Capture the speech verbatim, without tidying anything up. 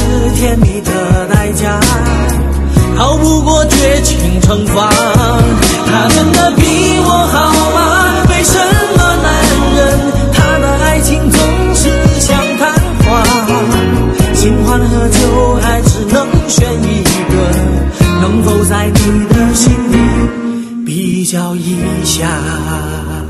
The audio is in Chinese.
甜蜜的代价，逃不过绝情惩罚。他真的比我好吗？为什么男人他的爱情总是像昙花？新欢和旧爱只能选一个，能否在你的心里比较一下？